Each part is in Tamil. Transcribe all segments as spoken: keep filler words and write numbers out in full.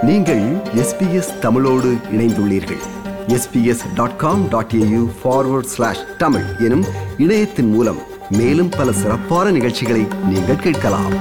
நீங்கள் எஸ்பிஎஸ் தமிழோடு இணைந்துள்ளீர்கள். S B S dot com dot A U forward slash Tamil எனும் இணையத்தின் மூலம் மேலும் பல சிறப்பான நிகழ்ச்சிகளை நீங்கள் கேட்கலாம்.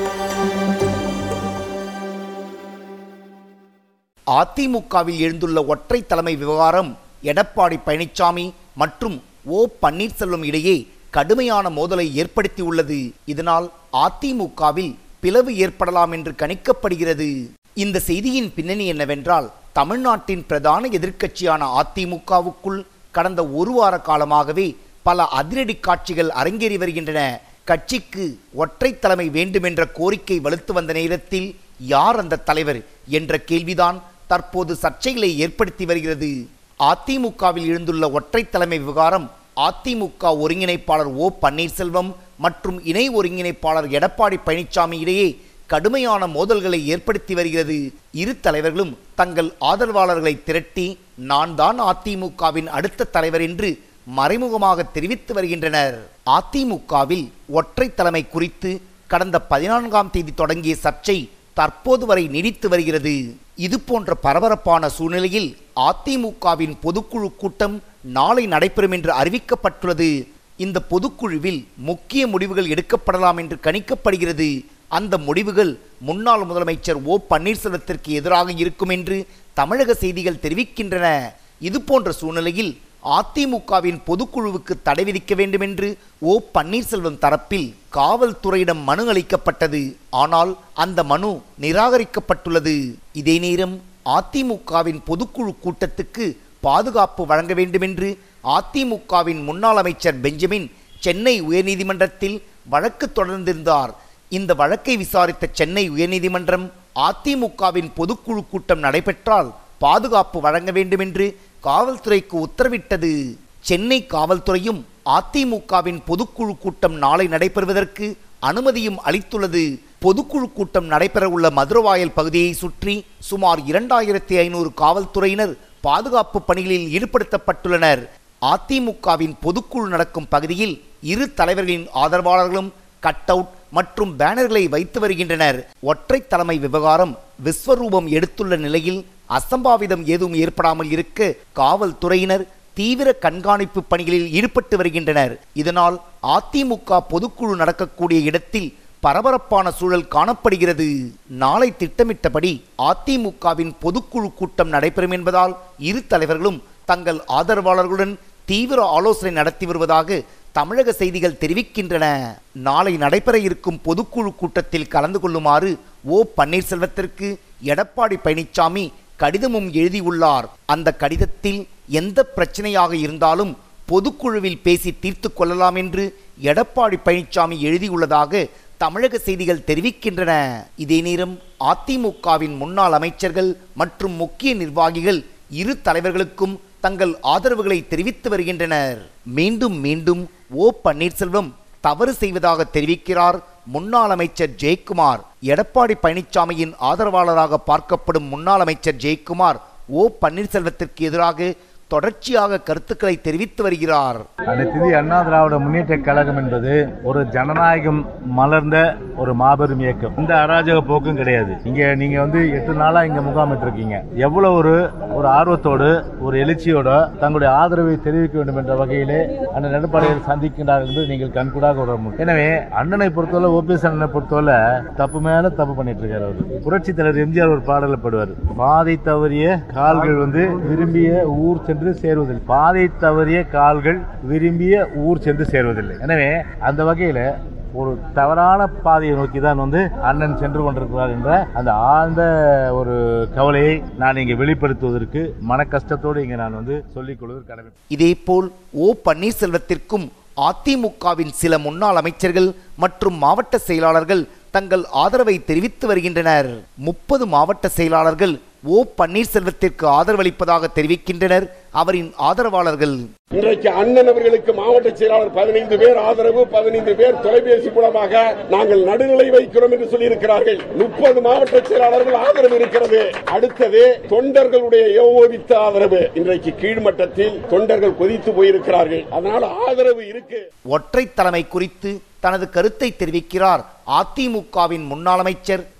அதிமுகவில் எழுந்துள்ள ஒற்றை தலைமை விவகாரம் எடப்பாடி பழனிசாமி மற்றும் ஓ பன்னீர்செல்வம் இடையே கடுமையான மோதலை ஏற்படுத்தியுள்ளது. இதனால் அதிமுகவில் பிளவு ஏற்படலாம் என்று கணிக்கப்படுகிறது. இந்த செய்தியின் பின்னணி என்னவென்றால், தமிழ்நாட்டின் பிரதான எதிர்க்கட்சியான அதிமுகவுக்குள் கடந்த ஒரு வார காலமாகவே பல அதிரடி காட்சிகள் அரங்கேறி வருகின்றன. கட்சிக்கு ஒற்றை தலைமை வேண்டும் என்ற கோரிக்கை வலுத்து வந்த நேரத்தில் யார் அந்த தலைவர் என்ற கேள்விதான் தற்போது சர்ச்சைகளை ஏற்படுத்தி வருகிறது. அதிமுகவில் எழுந்துள்ள ஒற்றை தலைமை விவகாரம் அதிமுக ஒருங்கிணைப்பாளர் ஓ பன்னீர்செல்வம் மற்றும் இணை ஒருங்கிணைப்பாளர் எடப்பாடி பழனிசாமி இடையே கடுமையான மோதல்களை ஏற்படுத்தி வருகிறது. இரு தலைவர்களும் தங்கள் ஆதரவாளர்களை திரட்டி நான் தான் அதிமுகவின் அடுத்த தலைவர் என்று மறைமுகமாக தெரிவித்து வருகின்றனர். அதிமுகவில் ஒற்றை தலைமை குறித்து கடந்த பதினான்காம் தேதி தொடங்கிய சர்ச்சை தற்போது வரை நீடித்து வருகிறது. இது போன்ற பரபரப்பான சூழ்நிலையில் அதிமுகவின் பொதுக்குழு கூட்டம் நாளை நடைபெறும் என்று அறிவிக்கப்பட்டுள்ளது. இந்த பொதுக்குழுவில் முக்கிய முடிவுகள் எடுக்கப்படலாம் என்று கணிக்கப்படுகிறது. அந்த முடிவுகள் முன்னாள் முதலமைச்சர் ஓ பன்னீர்செல்வத்திற்கு எதிராக இருக்கும் என்று தமிழக செய்திகள் தெரிவிக்கின்றன. இது போன்ற சூழ்நிலையில் அதிமுகவின் பொதுக்குழுவுக்கு தடை விதிக்க வேண்டும் என்று ஓ பன்னீர்செல்வம் தரப்பில் காவல்துறையிடம் மனு அளிக்கப்பட்டது. ஆனால் அந்த மனு நிராகரிக்கப்பட்டுள்ளது. இதே நேரம் அதிமுகவின் பொதுக்குழு கூட்டத்துக்கு பாதுகாப்பு வழங்க வேண்டும் என்று அதிமுகவின் முன்னாள் அமைச்சர் பெஞ்சமின் சென்னை உயர்நீதிமன்றத்தில் வழக்கு தொடர்ந்திருந்தார். இந்த வழக்கை விசாரித்த சென்னை உயர்நீதிமன்றம் அதிமுகவின் பொதுக்குழு கூட்டம் நடைபெற்றால் பாதுகாப்பு வழங்க வேண்டும் என்று காவல்துறைக்கு உத்தரவிட்டது. சென்னை காவல்துறையும் அதிமுகவின் பொதுக்குழு கூட்டம் நாளை நடைபெறுவதற்கு அனுமதியும் அளித்துள்ளது. பொதுக்குழு கூட்டம் நடைபெற உள்ள மதுரவாயல் பகுதியை சுற்றி சுமார் இரண்டாயிரத்தி ஐநூறு காவல்துறையினர் பாதுகாப்பு பணிகளில் ஈடுபடுத்தப்பட்டுள்ளனர். அதிமுகவின் பொதுக்குழு நடக்கும் பகுதியில் இரு தலைவர்களின் ஆதரவாளர்களும் கட் அவுட் மற்றும் பேனர்களை வைத்து வருகின்றனர். ஒற்றை தலைமை விவகாரம் விஸ்வரூபம் எடுத்துள்ள நிலையில் அசம்பாவிதம் ஏதும் ஏற்படாமல் இருக்க காவல்துறையினர் தீவிர கண்காணிப்பு பணிகளில் ஈடுபட்டு வருகின்றனர். இதனால் அதிமுக பொதுக்குழு நடக்கக்கூடிய இடத்தில் பரபரப்பான சூழல் காணப்படுகிறது. நாளை திட்டமிட்டபடி அதிமுகவின் பொதுக்குழு கூட்டம் நடைபெறும் என்பதால் இரு தலைவர்களும் தங்கள் ஆதரவாளர்களுடன் தீவிர ஆலோசனை நடத்தி வருவதாக தமிழக செய்திகள் தெரிவிக்கின்றன. நாளை நடைபெற இருக்கும் பொதுக்குழு கூட்டத்தில் கலந்து கொள்ளுமாறு ஓ பன்னீர்செல்வத்திற்கு எடப்பாடி பழனிசாமி கடிதமும் எழுதியுள்ளார். அந்த கடிதத்தில் எந்த பிரச்சனையாக இருந்தாலும் பொதுக்குழுவில் பேசி தீர்த்து கொள்ளலாம் என்று எடப்பாடி பழனிசாமி எழுதியுள்ளதாக தமிழக செய்திகள் தெரிவிக்கின்றன. இதே நேரம் அதிமுகவின் முன்னாள் அமைச்சர்கள் மற்றும் முக்கிய நிர்வாகிகள் இரு தலைவர்களுக்கும் தங்கள் ஆதரவுகளை தெரிவித்து வருகின்றனர். மீண்டும் மீண்டும் ஓ பன்னீர்செல்வம் தவறு செய்வதாக தெரிவிக்கிறார் முன்னாள் அமைச்சர் ஜெயக்குமார். எடப்பாடி பழனிசாமியின் ஆதரவாளராக பார்க்கப்படும் முன்னாள் அமைச்சர் ஜெயக்குமார் ஓ பன்னீர்செல்வத்திற்கு எதிராக தொடர்ச்சியாக கருத்துக்களை தெரிவித்து வருகிறார். அனைத்து அண்ணா திராவிட முன்னேற்ற கழகம் என்பது ஒரு ஜனநாயகம் மலர்ந்த ஒரு மாபெரும் இயக்கம். இந்த அராஜக போக்கும் கிடையாது. இங்க நீங்க வந்து எட்டு நாளா இங்க முகாமிட்டு இருக்கீங்க. எவ்வளவு ஒரு ஒரு ஆர்வத்தோடு ஒரு எழுச்சியோட தங்களுடைய ஆதரவை தெரிவிக்க வேண்டும் என்ற வகையிலே அண்ணன் எடப்பாடியை சந்திக்கின்றார்கள் என்று நீங்கள் கண்கூடாக உணர முடியும். எனவே அண்ணனை பொறுத்தவரை ஓபிஎஸ் அண்ணனை பொறுத்தவரை தப்பு மேல தப்பு பண்ணிட்டு இருக்காரு. அவர் புரட்சி தலைவர் எம்ஜிஆர் ஒரு பாடல படுவார், பாதை தவறிய கால்கள் வந்து விரும்பிய ஊர் சென்று சேருவதில்லை, பாதை தவறிய கால்கள் விரும்பிய ஊர் சென்று சேருவதில்லை. எனவே அந்த வகையில ஒரு தவறான பாதையை நோக்கி தான் வந்து அண்ணன் சென்று கொண்டிருக்கிறார் என்ற அந்த ஆழ்ந்த ஒரு கவலையை நான் இங்கே வெளிப்படுத்துவதற்கு மன கஷ்டத்தோடு இங்கே நான் வந்து சொல்லிக் கொள்வது கடமை. இதே போல் ஓ பன்னீர்செல்வத்திற்கும் அதிமுகவின் சில முன்னாள் அமைச்சர்கள் மற்றும் மாவட்ட செயலாளர்கள் தங்கள் ஆதரவை தெரிவித்து வருகின்றனர். முப்பது மாவட்ட செயலாளர்கள் ஓ பன்னீர்செல்வத்திற்கு ஆதரவளிப்பதாக தெரிவிக்கின்றனர் அவரின் ஆதரவாளர்கள். இன்றைக்கு அண்ணன் அவர்களுக்கு மாவட்ட செயலாளர் பதினைந்து பேர் ஆதரவு, பதினைந்து பேர் தொலைபேசி மூலமாக நாங்கள் நடுநிலை வைக்கிறோம் என்று சொல்லியிருக்கிறார்கள். முப்பது மாவட்ட செயலாளர்கள் ஆதரவு இருக்கிறது. அடுத்தது தொண்டர்களுடைய ஏகோபித்த ஆதரவு. இன்றைக்கு கீழ்மட்டத்தில் தொண்டர்கள் கொதித்து போயிருக்கிறார்கள். அதனால ஆதரவு இருக்கு. ஒற்றை தலைமை குறித்து தனது கருத்தை தெரிவிக்கிறார் அதிமுகவின் முன்னாள் அமைச்சர்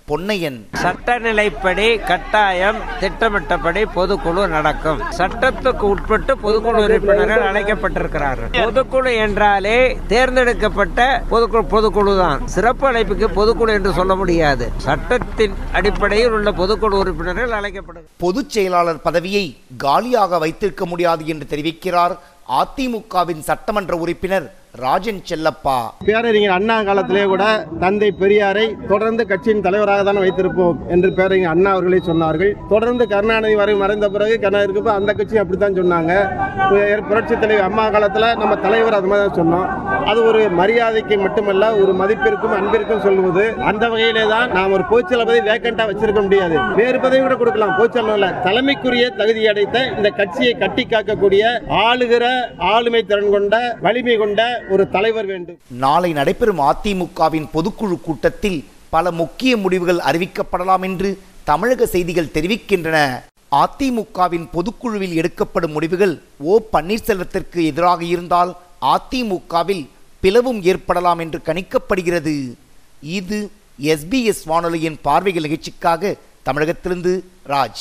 பொன்னையன். சட்டநிலைப்படி கட்டாயம் திட்டமிட்டபடி பொதுக்குழு நடக்கும். சட்டத்துக்கு உட்பட்டு பொதுக்குழு உறுப்பினர்கள் அழைக்கப்பட்டிருக்கிறார்கள். பொதுக்குழு என்றாலே தேர்ந்தெடுக்கப்பட்ட பொதுக்குழு பொதுக்குழு தான். சிறப்பு அழைப்புக்கு பொதுக்குழு என்று சொல்ல முடியாது. சட்டத்தின் அடிப்படையில் உள்ள பொதுக்குழு உறுப்பினர்கள் அழைக்கப்படுகிறார். பொதுச் செயலாளர் பதவியை காலியாக வைத்திருக்க முடியாது என்று தெரிவிக்கிறார் அதிமுகவின் சட்டமன்ற உறுப்பினர் ராஜன் செல்லப்பா. பேரறிஞர் அண்ணா காலத்திலே கூட தந்தை பெரியாரை தொடர்ந்து கட்சியின் தலைவராக தான் வைத்திருப்போம் என்று பேரறிஞர் அண்ணா அவர்களே சொன்னார்கள். தொடர்ந்து கருணாநிதி வரை மறைந்த பிறகு கருணாநிதி அந்த கட்சி அப்படித்தான் சொன்னாங்க. புரட்சி தலைவர் அம்மா காலத்தில் நம்ம தலைவர் அது மாதிரி தான் சொன்னோம். அது ஒரு மரியாதைக்கு மட்டுமல்ல, ஒரு மதிப்பிற்கும் அன்பிற்கும் சொல்லுவது. அந்த வகையிலே தான் நாம் ஒரு பொதுச்செயலாளர் பதவி வேக்கண்டா வச்சிருக்க முடியாது. வேறு பதவி கூட கொடுக்கலாம். பொதுச்செயலாளர் தலைமைக்குரிய தகுதி அடைத்த இந்த கட்சியை கட்டி காக்கக்கூடிய ஆளுகிற ஆளுமை திறன் கொண்ட வலிமை கொண்ட ஒரு தலைவர் வேண்டும். நாளை நடைபெறும் அதிமுகவின் பொதுக்குழு கூட்டத்தில் பல முக்கிய முடிவுகள் அறிவிக்கப்படலாம் என்று தமிழக செய்திகள் தெரிவிக்கின்றன. அதிமுகவின் பொதுக்குழுவில் எடுக்கப்படும் முடிவுகள் ஓ பன்னீர்செல்வத்திற்கு எதிராக இருந்தால் அதிமுகவில் பிளவும் ஏற்படலாம் என்று கணிக்கப்படுகிறது. இது எஸ்பிஎஸ் வானொலியின் பார்வைகள் நிகழ்ச்சிக்காக தமிழகத்திலிருந்து ராஜ்.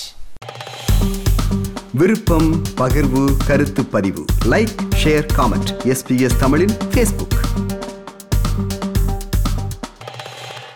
விருப்பம், பகிர்வு, கருத்து பதிவு, லைக், ஷேர், காமெண்ட். எஸ்பிஎஸ் தமிழின் ஃபேஸ்புக்.